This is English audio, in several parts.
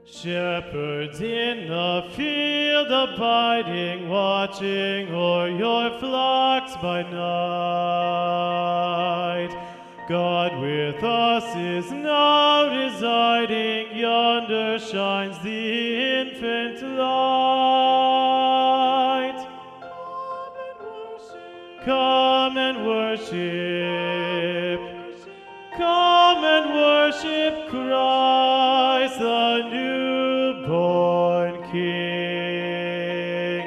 Shepherds in the field abiding, watching o'er your flocks by night. God with us is now residing, yonder shines the infant light. Come and worship, come and worship Christ, the newborn King.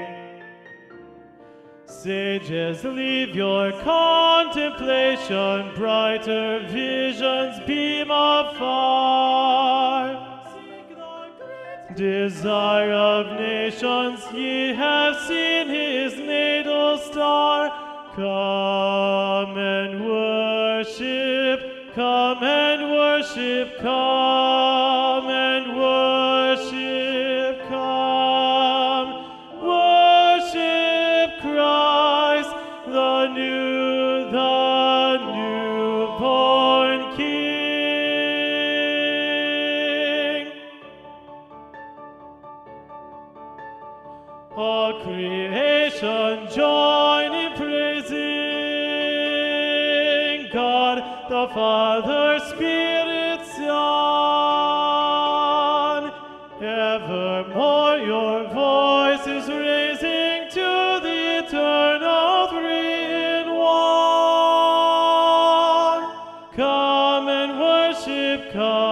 Sages, leave your contemplation, brighter visions beam afar. Desire of nations, ye have seen his natal star. Come and worship, come and worship, come and worship, come. Worship Christ, the newborn King. All creation join in praising God, the Father, Spirit, Son. Evermore your voice is raising to the eternal three in one. Come and worship, come.